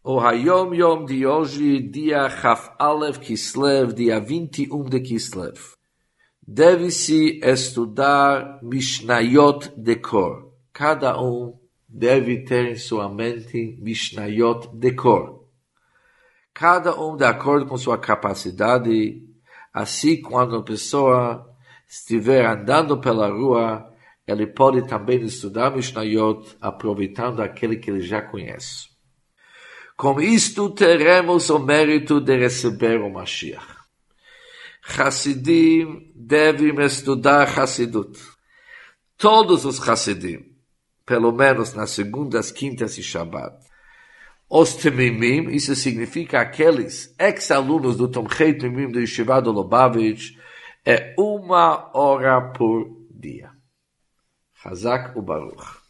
O Hayom Yom de hoje, dia Chaf Aleph Kislev, dia 21 de Kislev. Deve-se estudar Mishnayot de cor. Cada deve ter em sua mente Mishnayot de cor. Cada de acordo com sua capacidade. Assim, quando a pessoa estiver andando pela rua, ele pode também estudar Mishnayot, aproveitando aquele que ele já conhece. Com isto, teremos o mérito de receber o Mashiach. Hassidim devem estudar Hassidut. Todos os Hassidim, pelo menos nas segundas, quintas e Shabbat. Os Temimim, isso significa aqueles ex-alunos do Tomchei Temimim do Yeshiva do Lubavitch, é 1 hora por dia. Chazak u'Baruch.